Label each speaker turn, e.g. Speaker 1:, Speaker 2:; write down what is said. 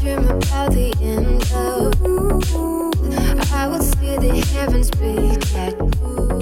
Speaker 1: dream about the end of. I would see the heavens be tattooed.